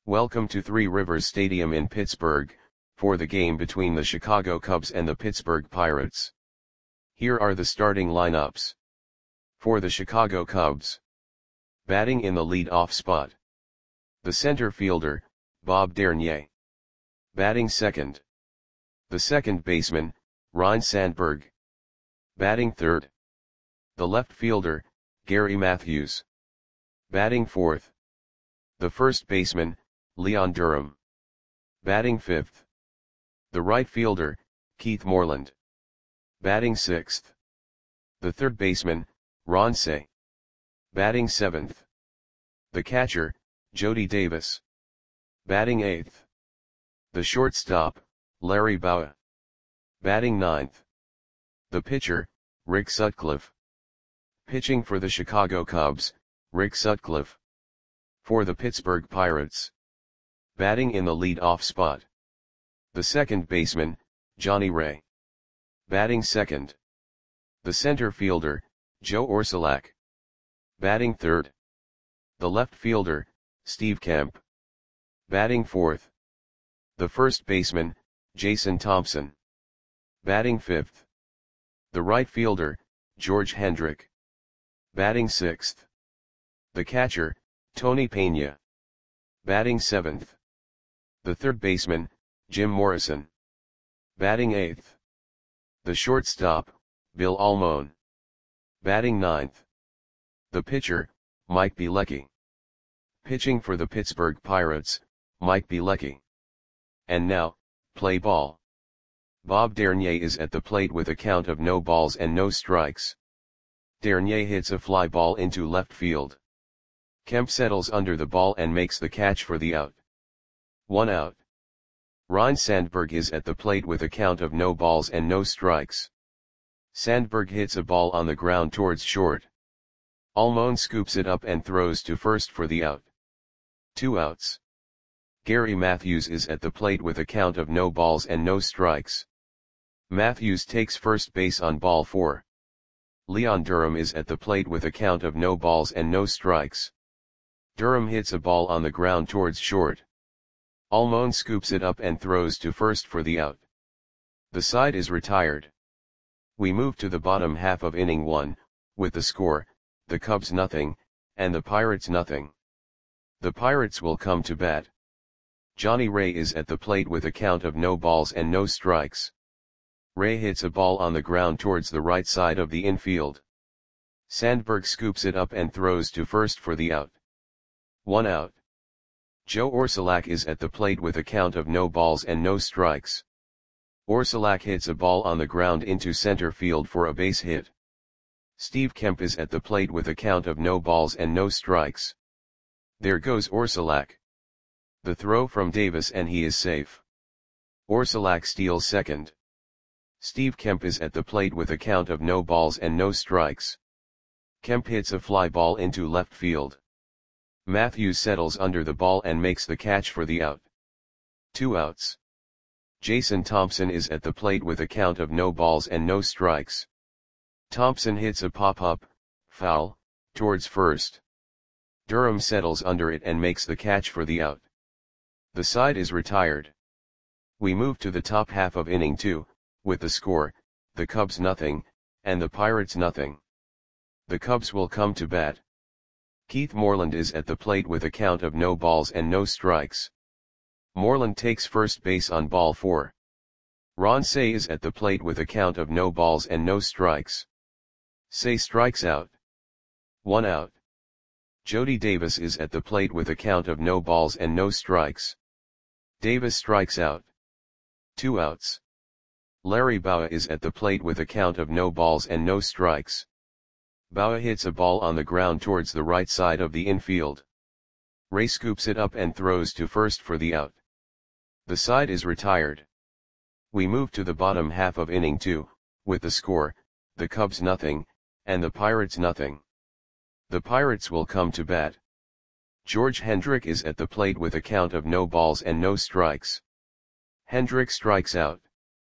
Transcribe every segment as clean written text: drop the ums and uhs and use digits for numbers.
Welcome to Three Rivers Stadium in Pittsburgh, for the game between the Chicago Cubs and the Pittsburgh Pirates. Here are the starting lineups. For the Chicago Cubs. Batting in the lead-off spot. The center fielder, Bob Dernier. Batting second. The second baseman, Ryne Sandberg. Batting third. The left fielder, Gary Matthews. Batting fourth. The first baseman, Leon Durham. Batting fifth. The right fielder, Keith Moreland. Batting sixth. The third baseman, Ron Cey. Batting seventh. The catcher, Jody Davis. Batting eighth. The shortstop, Larry Bowa. Batting ninth. The pitcher, Rick Sutcliffe. Pitching for the Chicago Cubs, Rick Sutcliffe. For the Pittsburgh Pirates. Batting in the lead-off spot. The second baseman, Johnny Ray. Batting second. The center fielder, Joe Orsulak. Batting third. The left fielder, Steve Kemp. Batting fourth. The first baseman, Jason Thompson. Batting fifth. The right fielder, George Hendrick. Batting sixth. The catcher, Tony Pena. Batting seventh. The third baseman, Jim Morrison. Batting eighth. The shortstop, Bill Almon. Batting ninth. The pitcher, Mike Bielecki. Pitching for the Pittsburgh Pirates, Mike Bielecki. And now, play ball. Bob Dernier is at the plate with a count of no balls and no strikes. Dernier hits a fly ball into left field. Kemp settles under the ball and makes the catch for the out. 1 out. Ryne Sandberg is at the plate with a count of no balls and no strikes. Sandberg hits a ball on the ground towards short. Almon scoops it up and throws to first for the out. 2 outs. Gary Matthews is at the plate with a count of no balls and no strikes. Matthews takes first base on ball 4. Leon Durham is at the plate with a count of no balls and no strikes. Durham hits a ball on the ground towards short. Almon scoops it up and throws to first for the out. The side is retired. We move to the bottom half of inning 1, with the score, the Cubs nothing, and the Pirates nothing. The Pirates will come to bat. Johnny Ray is at the plate with a count of no balls and no strikes. Ray hits a ball on the ground towards the right side of the infield. Sandberg scoops it up and throws to first for the out. 1 out. Joe Orsulak is at the plate with a count of no balls and no strikes. Orsulak hits a ball on the ground into center field for a base hit. Steve Kemp is at the plate with a count of no balls and no strikes. There goes Orsulak. The throw from Davis and he is safe. Orsulak steals second. Steve Kemp is at the plate with a count of no balls and no strikes. Kemp hits a fly ball into left field. Matthews settles under the ball and makes the catch for the out. 2 outs. Jason Thompson is at the plate with a count of no balls and no strikes. Thompson hits a pop-up, foul, towards first. Durham settles under it and makes the catch for the out. The side is retired. We move to the top half of inning 2, with the score, the Cubs nothing, and the Pirates nothing. The Cubs will come to bat. Keith Moreland is at the plate with a count of no balls and no strikes. Moreland takes first base on ball 4. Ron Cey is at the plate with a count of no balls and no strikes. Cey strikes out. 1 out. Jody Davis is at the plate with a count of no balls and no strikes. Davis strikes out. 2 outs. Larry Bowa is at the plate with a count of no balls and no strikes. Bowa hits a ball on the ground towards the right side of the infield. Ray scoops it up and throws to first for the out. The side is retired. We move to the bottom half of inning 2, with the score, the Cubs nothing, and the Pirates nothing. The Pirates will come to bat. George Hendrick is at the plate with a count of no balls and no strikes. Hendrick strikes out.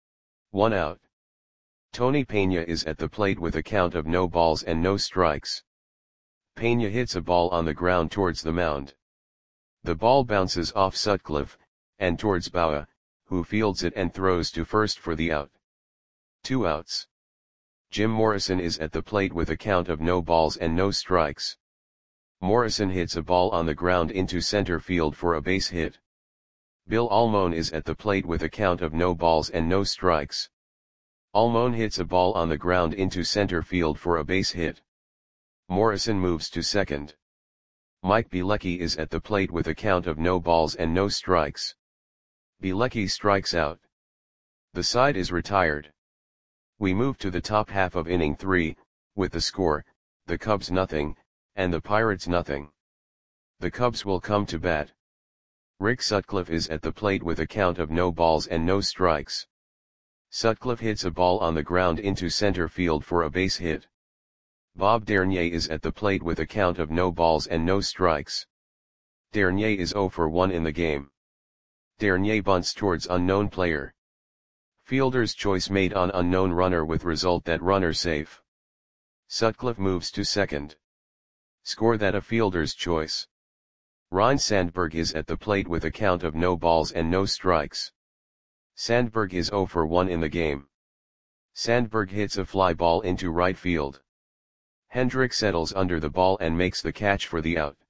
1 out. Tony Pena is at the plate with a count of no balls and no strikes. Pena hits a ball on the ground towards the mound. The ball bounces off Sutcliffe, and towards Bauer, who fields it and throws to first for the out. 2 outs. Jim Morrison is at the plate with a count of no balls and no strikes. Morrison hits a ball on the ground into center field for a base hit. Bill Almon is at the plate with a count of no balls and no strikes. Almon hits a ball on the ground into center field for a base hit. Morrison moves to second. Mike Bielecki is at the plate with a count of no balls and no strikes. Bielecki strikes out. The side is retired. We move to the top half of inning 3, with the score, the Cubs nothing, and the Pirates nothing. The Cubs will come to bat. Rick Sutcliffe is at the plate with a count of no balls and no strikes. Sutcliffe hits a ball on the ground into center field for a base hit. Bob Dernier is at the plate with a count of no balls and no strikes. Dernier is 0 for 1 in the game. Dernier bunts towards unknown player. Fielder's choice made on unknown runner with result that runner safe. Sutcliffe moves to second. Score that a fielder's choice. Ryne Sandberg is at the plate with a count of no balls and no strikes. Sandberg is 0 for 1 in the game. Sandberg hits a fly ball into right field. Hendrick settles under the ball and makes the catch for the out.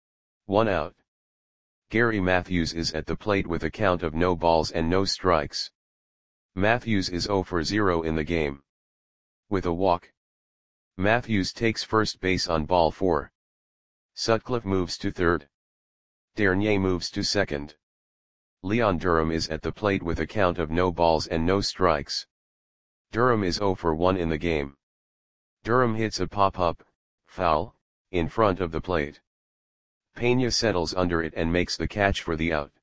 1 out. Gary Matthews is at the plate with a count of no balls and no strikes. Matthews is 0 for 0 in the game. With a walk. Matthews takes first base on ball 4. Sutcliffe moves to third. Dernier moves to second. Leon Durham is at the plate with a count of no balls and no strikes. Durham is 0 for 1 in the game. Durham hits a pop-up, foul, in front of the plate. Pena settles under it and makes the catch for the out.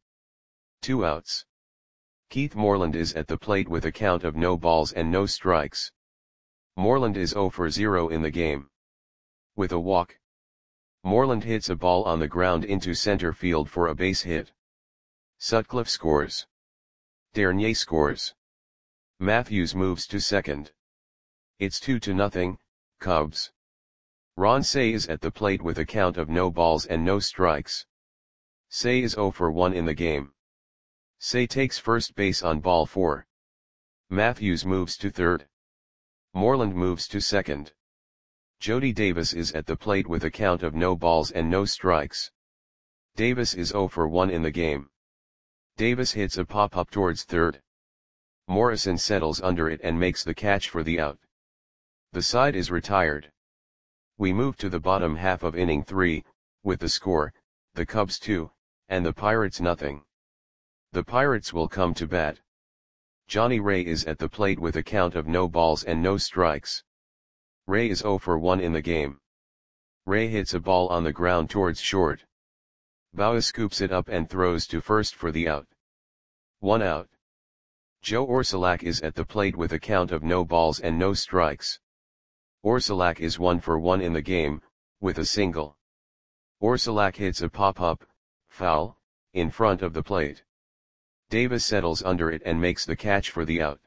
2 outs. Keith Moreland is at the plate with a count of no balls and no strikes. Moreland is 0 for 0 in the game. With a walk. Moreland hits a ball on the ground into center field for a base hit. Sutcliffe scores. Dernier scores. Matthews moves to second. It's 2-0, Cubs. Ron Cey is at the plate with a count of no balls and no strikes. Cey is 0 for 1 in the game. Cey takes first base on ball 4. Matthews moves to third. Moreland moves to second. Jody Davis is at the plate with a count of no balls and no strikes. Davis is 0 for 1 in the game. Davis hits a pop-up towards third. Morrison settles under it and makes the catch for the out. The side is retired. We move to the bottom half of inning 3, with the score, the Cubs 2, and the Pirates nothing. The Pirates will come to bat. Johnny Ray is at the plate with a count of no balls and no strikes. Ray is 0 for 1 in the game. Ray hits a ball on the ground towards short. Bauer scoops it up and throws to first for the out. 1 out. Joe Orsulak is at the plate with a count of no balls and no strikes. Orsulak is 1 for 1 in the game, with a single. Orsulak hits a pop-up, foul, in front of the plate. Davis settles under it and makes the catch for the out.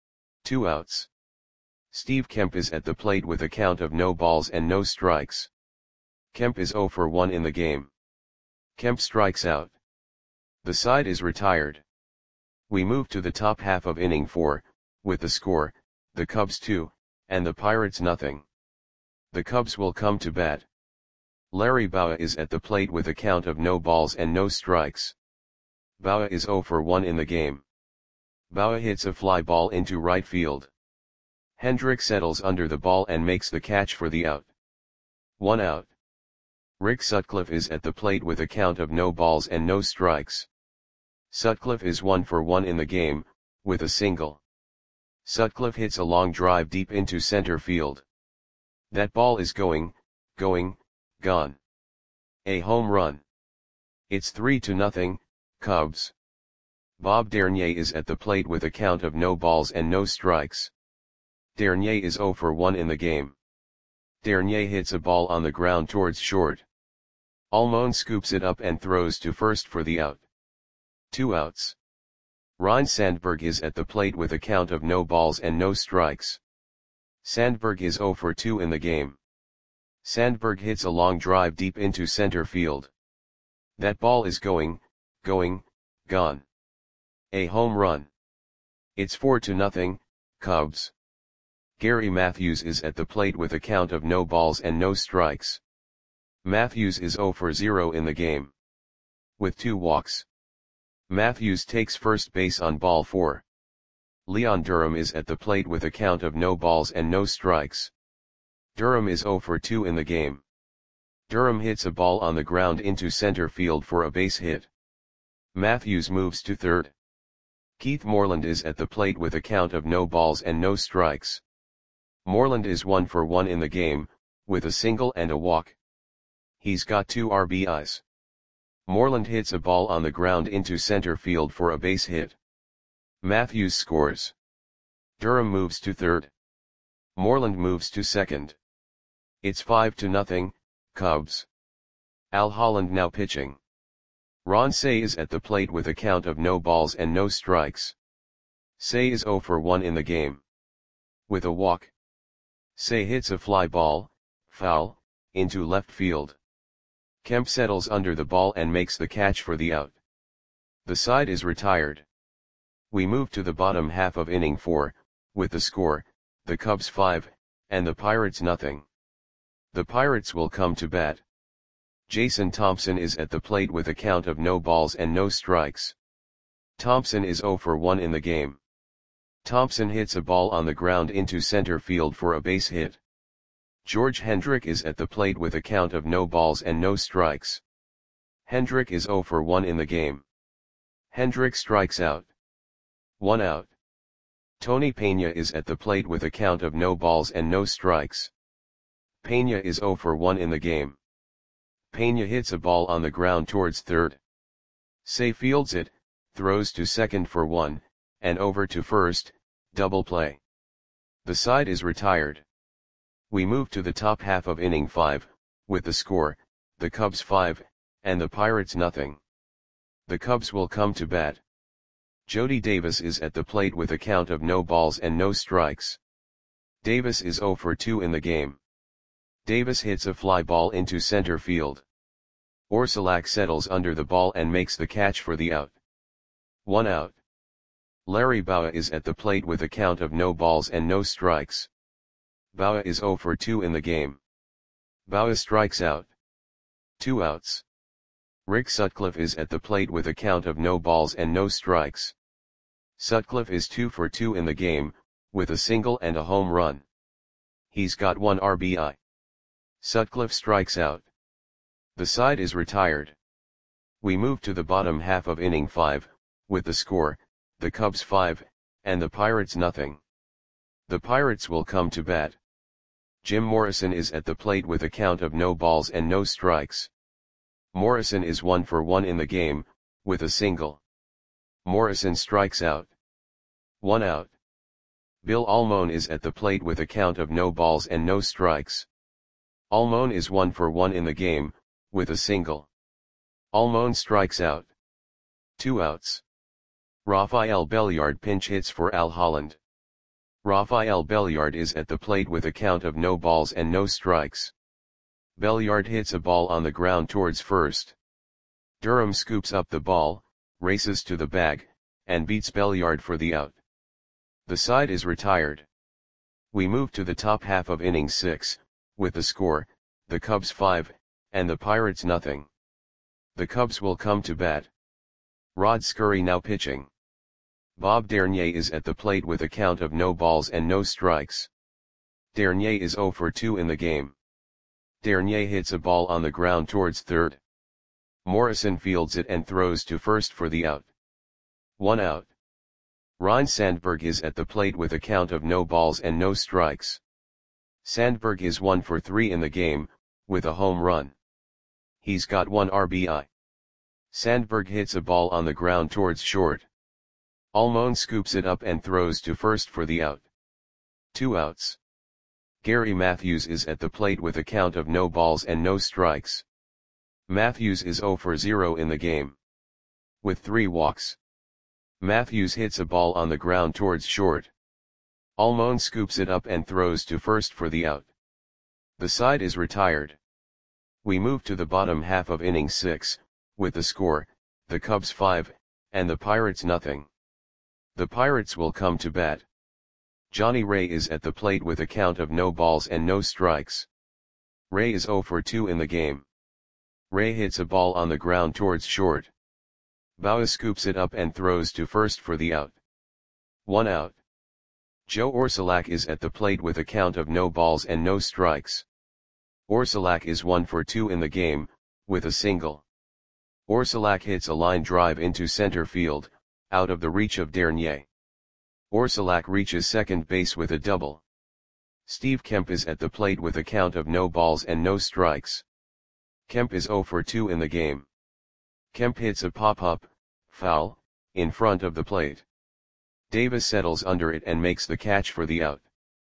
2 outs. Steve Kemp is at the plate with a count of no balls and no strikes. Kemp is 0 for 1 in the game. Kemp strikes out. The side is retired. We move to the top half of inning 4, with the score, the Cubs 2, and the Pirates nothing. The Cubs will come to bat. Larry Bowa is at the plate with a count of no balls and no strikes. Bowa is 0 for 1 in the game. Bowa hits a fly ball into right field. Hendrick settles under the ball and makes the catch for the out. 1 out. Rick Sutcliffe is at the plate with a count of no balls and no strikes. Sutcliffe is 1 for 1 in the game, with a single. Sutcliffe hits a long drive deep into center field. That ball is going, gone. A home run. It's 3-0, Cubs. Bob Dernier is at the plate with a count of no balls and no strikes. Dernier is 0 for 1 in the game. Dernier hits a ball on the ground towards short. Almon scoops it up and throws to first for the out. 2 outs. Ryne Sandberg is at the plate with a count of no balls and no strikes. Sandberg is 0 for 2 in the game. Sandberg hits a long drive deep into center field. That ball is going, gone. A home run. It's 4-0, Cubs. Gary Matthews is at the plate with a count of no balls and no strikes. Matthews is 0 for 0 in the game. With 2 walks. Matthews takes first base on ball 4. Leon Durham is at the plate with a count of no balls and no strikes. Durham is 0 for 2 in the game. Durham hits a ball on the ground into center field for a base hit. Matthews moves to third. Keith Moreland is at the plate with a count of no balls and no strikes. Moreland is 1 for 1 in the game, with a single and a walk. He's got 2 RBIs. Moreland hits a ball on the ground into center field for a base hit. Matthews scores. Durham moves to third. Moreland moves to second. It's 5-0, Cubs. Al Holland now pitching. Ron Cey is at the plate with a count of no balls and no strikes. Cey is 0 for 1 in the game. With a walk. Cey hits a fly ball, foul, into left field. Kemp settles under the ball and makes the catch for the out. The side is retired. We move to the bottom half of inning 4, with the score, the Cubs 5, and the Pirates nothing. The Pirates will come to bat. Jason Thompson is at the plate with a count of no balls and no strikes. Thompson is 0 for 1 in the game. Thompson hits a ball on the ground into center field for a base hit. George Hendrick is at the plate with a count of no balls and no strikes. Hendrick is 0 for 1 in the game. Hendrick strikes out. 1 out. Tony Peña is at the plate with a count of no balls and no strikes. Peña is 0 for 1 in the game. Peña hits a ball on the ground towards third. Cey fields it, throws to second for 1, and over to first, double play. The side is retired. We move to the top half of inning 5, with the score, the Cubs 5, and the Pirates nothing. The Cubs will come to bat. Jody Davis is at the plate with a count of no balls and no strikes. Davis is 0 for 2 in the game. Davis hits a fly ball into center field. Orsulak settles under the ball and makes the catch for the out. 1 out. Larry Bowa is at the plate with a count of no balls and no strikes. Bowa is 0 for 2 in the game. Bowa strikes out. 2 outs. Rick Sutcliffe is at the plate with a count of no balls and no strikes. Sutcliffe is 2 for 2 in the game, with a single and a home run. He's got 1 RBI. Sutcliffe strikes out. The side is retired. We move to the bottom half of inning 5, with the score, the Cubs 5, and the Pirates nothing. The Pirates will come to bat. Jim Morrison is at the plate with a count of no balls and no strikes. Morrison is 1 for 1 in the game, with a single. Morrison strikes out. 1 out. Bill Almon is at the plate with a count of no balls and no strikes. Almon is 1 for 1 in the game, with a single. Almon strikes out. 2 outs. Rafael Belliard pinch hits for Al Holland. Rafael Belliard is at the plate with a count of no balls and no strikes. Belliard hits a ball on the ground towards first. Durham scoops up the ball, races to the bag, and beats Belliard for the out. The side is retired. We move to the top half of inning 6, with the score, the Cubs 5, and the Pirates nothing. The Cubs will come to bat. Rod Scurry now pitching. Bob Dernier is at the plate with a count of no balls and no strikes. Dernier is 0 for 2 in the game. Dernier hits a ball on the ground towards third. Morrison fields it and throws to first for the out. 1 out. Ryne Sandberg is at the plate with a count of no balls and no strikes. Sandberg is 1 for 3 in the game, with a home run. He's got 1 RBI. Sandberg hits a ball on the ground towards short. Almon scoops it up and throws to first for the out. 2 outs. Gary Matthews is at the plate with a count of no balls and no strikes. Matthews is 0 for 0 in the game. With 3 walks. Matthews hits a ball on the ground towards short. Almon scoops it up and throws to first for the out. The side is retired. We move to the bottom half of inning 6, with the score, the Cubs 5, and the Pirates nothing. The Pirates will come to bat. Johnny Ray is at the plate with a count of no balls and no strikes. Ray is 0 for 2 in the game. Ray hits a ball on the ground towards short. Bauer scoops it up and throws to first for the out. 1 out. Joe Orsulak is at the plate with a count of no balls and no strikes. Orsulak is 1 for 2 in the game, with a single. Orsulak hits a line drive into center field, out of the reach of Dernier. Orsulak reaches second base with a double. Steve Kemp is at the plate with a count of no balls and no strikes. Kemp is 0 for 2 in the game. Kemp hits a pop-up, foul, in front of the plate. Davis settles under it and makes the catch for the out.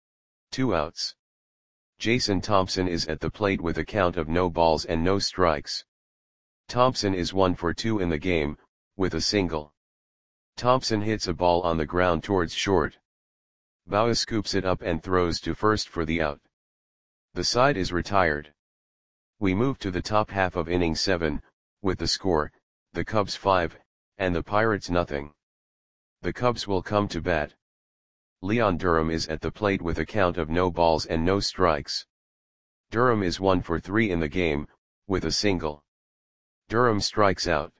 2 outs. Jason Thompson is at the plate with a count of no balls and no strikes. Thompson is 1 for 2 in the game, with a single. Thompson hits a ball on the ground towards short. Bauer scoops it up and throws to first for the out. The side is retired. We move to the top half of inning 7, with the score, the Cubs 5, and the Pirates nothing. The Cubs will come to bat. Leon Durham is at the plate with a count of no balls and no strikes. Durham is 1 for 3 in the game, with a single. Durham strikes out.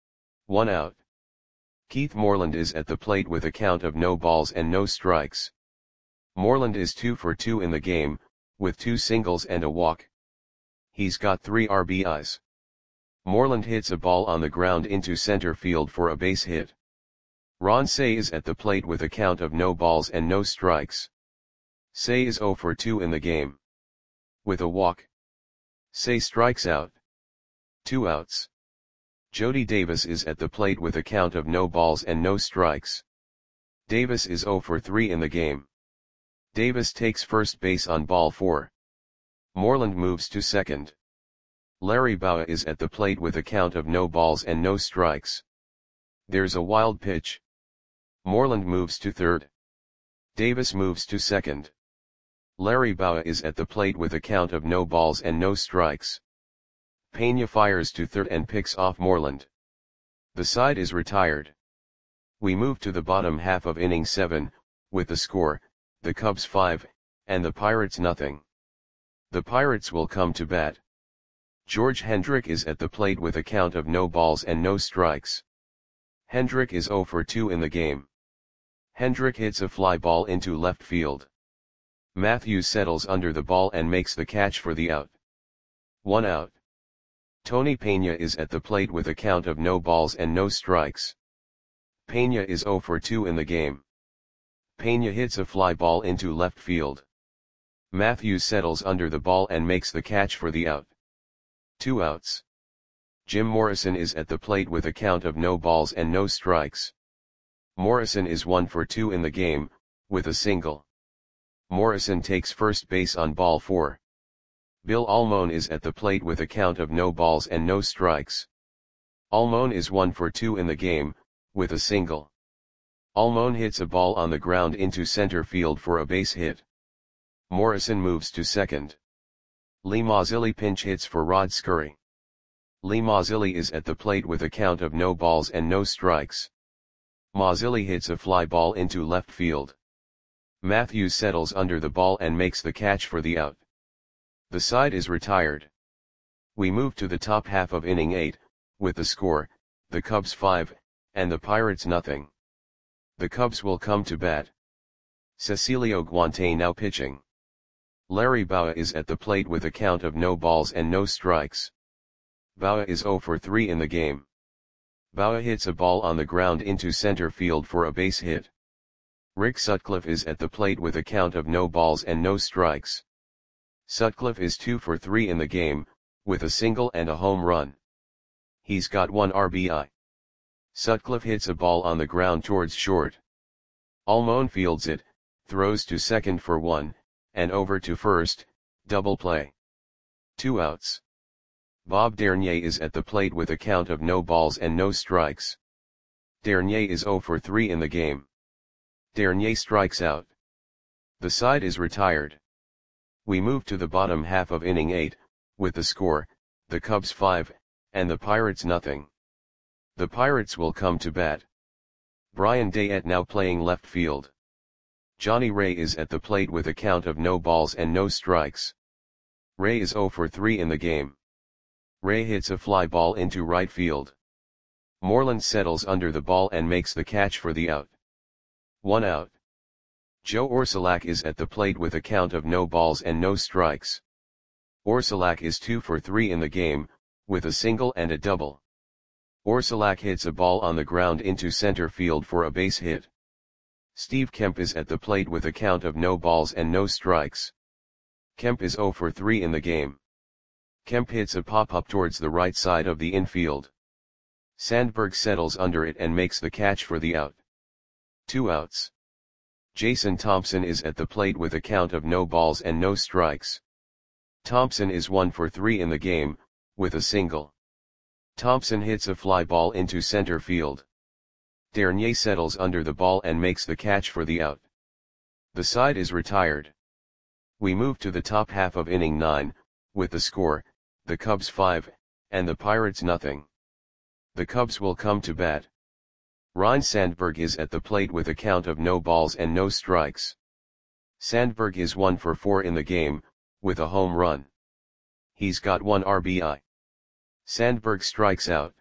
1 out. Keith Moreland is at the plate with a count of no balls and no strikes. Moreland is 2 for 2 in the game, with 2 singles and a walk. He's got 3 RBIs. Moreland hits a ball on the ground into center field for a base hit. Ron Cey is at the plate with a count of no balls and no strikes. Cey is 0 for 2 in the game. With a walk. Cey strikes out. 2 outs. Jody Davis is at the plate with a count of no balls and no strikes. Davis is 0 for 3 in the game. Davis takes first base on ball 4. Moreland moves to second. Larry Bauer is at the plate with a count of no balls and no strikes. There's a wild pitch. Moreland moves to third. Davis moves to second. Larry Bauer is at the plate with a count of no balls and no strikes. Pena fires to third and picks off Moreland. The side is retired. We move to the bottom half of inning 7, with the score, the Cubs 5, and the Pirates nothing. The Pirates will come to bat. George Hendrick is at the plate with a count of no balls and no strikes. Hendrick is 0 for 2 in the game. Hendrick hits a fly ball into left field. Matthews settles under the ball and makes the catch for the out. 1 out. Tony Pena is at the plate with a count of no balls and no strikes. Pena is 0 for 2 in the game. Pena hits a fly ball into left field. Matthews settles under the ball and makes the catch for the out. 2 outs. Jim Morrison is at the plate with a count of no balls and no strikes. Morrison is 1 for 2 in the game, with a single. Morrison takes first base on ball 4. Bill Almon is at the plate with a count of no balls and no strikes. Almon is 1 for 2 in the game, with a single. Almon hits a ball on the ground into center field for a base hit. Morrison moves to second. Lee Mazzilli pinch hits for Rod Scurry. Lee Mazzilli is at the plate with a count of no balls and no strikes. Mazzilli hits a fly ball into left field. Matthews settles under the ball and makes the catch for the out. The side is retired. We move to the top half of inning 8, with the score, the Cubs 5, and the Pirates nothing. The Cubs will come to bat. Cecilio Guante now pitching. Larry Bauer is at the plate with a count of no balls and no strikes. Bauer is 0 for 3 in the game. Bauer hits a ball on the ground into center field for a base hit. Rick Sutcliffe is at the plate with a count of no balls and no strikes. Sutcliffe is 2 for 3 in the game, with a single and a home run. He's got 1 RBI. Sutcliffe hits a ball on the ground towards short. Almon fields it, throws to second for 1, and over to first, double play. 2 outs. Bob Dernier is at the plate with a count of no balls and no strikes. Dernier is 0 for 3 in the game. Dernier strikes out. The side is retired. We move to the bottom half of inning 8, with the score, the Cubs 5, and the Pirates nothing. The Pirates will come to bat. Brian Dayette now playing left field. Johnny Ray is at the plate with a count of no balls and no strikes. Ray is 0 for 3 in the game. Ray hits a fly ball into right field. Moreland settles under the ball and makes the catch for the out. 1 out. Joe Orsulak is at the plate with a count of no balls and no strikes. Orsulak is 2 for 3 in the game, with a single and a double. Orsulak hits a ball on the ground into center field for a base hit. Steve Kemp is at the plate with a count of no balls and no strikes. Kemp is 0 for 3 in the game. Kemp hits a pop-up towards the right side of the infield. Sandberg settles under it and makes the catch for the out. 2 outs. Jason Thompson is at the plate with a count of no balls and no strikes. Thompson is 1 for 3 in the game, with a single. Thompson hits a fly ball into center field. Dernier settles under the ball and makes the catch for the out. The side is retired. We move to the top half of inning 9, with the score, the Cubs 5, and the Pirates nothing. The Cubs will come to bat. Ryne Sandberg is at the plate with a count of no balls and no strikes. Sandberg is 1 for 4 in the game, with a home run. He's got 1 RBI. Sandberg strikes out.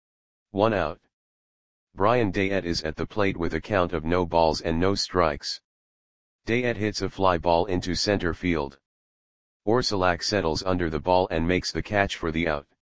1 out. Brian Dayette is at the plate with a count of no balls and no strikes. Dayette hits a fly ball into center field. Orsulak settles under the ball and makes the catch for the out.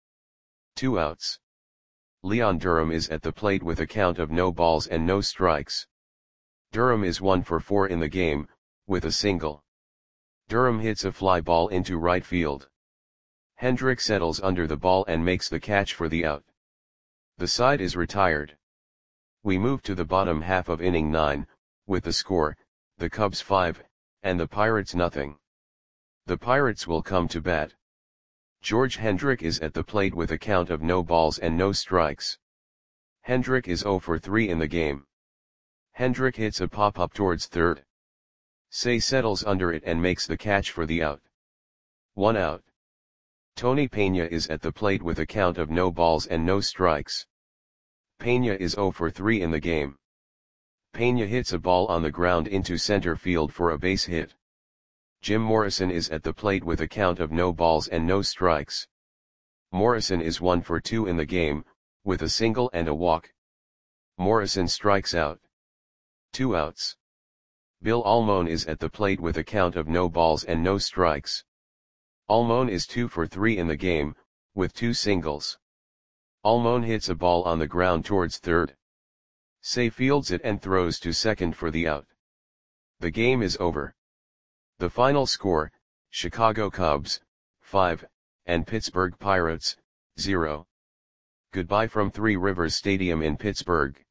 2 outs. Leon Durham is at the plate with a count of no balls and no strikes. Durham is 1 for 4 in the game, with a single. Durham hits a fly ball into right field. Hendrick settles under the ball and makes the catch for the out. The side is retired. We move to the bottom half of inning 9, with the score, the Cubs 5, and the Pirates nothing. The Pirates will come to bat. George Hendrick is at the plate with a count of no balls and no strikes. Hendrick is 0 for 3 in the game. Hendrick hits a pop-up towards third. Say settles under it and makes the catch for the out. 1 out. Tony Pena is at the plate with a count of no balls and no strikes. Pena is 0 for 3 in the game. Pena hits a ball on the ground into center field for a base hit. Jim Morrison is at the plate with a count of no balls and no strikes. Morrison is 1 for 2 in the game, with a single and a walk. Morrison strikes out. 2 outs. Bill Almon is at the plate with a count of no balls and no strikes. Almon is 2 for 3 in the game, with 2 singles. Almon hits a ball on the ground towards third. Say fields it and throws to second for the out. The game is over. The final score, Chicago Cubs, 5, and Pittsburgh Pirates, 0. Goodbye from Three Rivers Stadium in Pittsburgh.